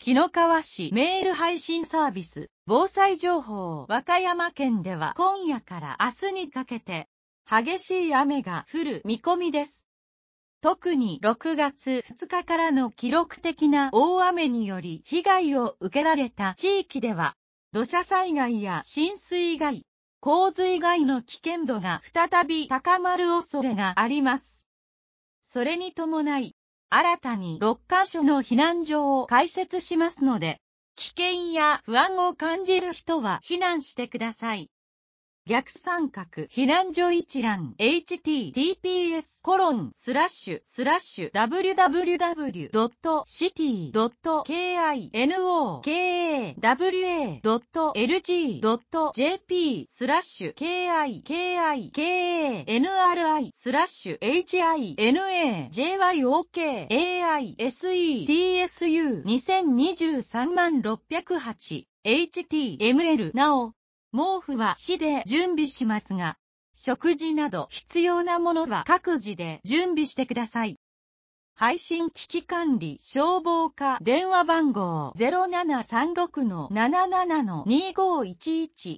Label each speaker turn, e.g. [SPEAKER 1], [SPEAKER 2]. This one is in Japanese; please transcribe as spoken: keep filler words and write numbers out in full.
[SPEAKER 1] 紀の川市メール配信サービス、防災情報。和歌山県では今夜から明日にかけて、激しい雨が降る見込みです。特にろくがつふつかからの記録的な大雨により被害を受けられた地域では、土砂災害や浸水害、洪水害の危険度が再び高まる恐れがあります。それに伴い、新たにろっかしょの避難所を開設しますので、危険や不安を感じる人は避難してください。逆三角避難所一覧 エイチティーティーピーエスコロンスラッシュスラッシュダブリュダブリュダブリュドットシティドットケーアイエヌオーケーエーダブリュエードットエルジードットジェーピースラッシュケーアイケーアイケーエーエヌアールアイスラッシュエイチアイエヌエージェーワイオーケーエーアイエスイーティーエスユーにせんにじゅうさんまんろっぴゃくはちエイチティーエムエルなお毛布は市で準備しますが、食事など必要なものは各自で準備してください。配信危機管理消防課電話番号 ゼロななさんろくのななななのにごいちいち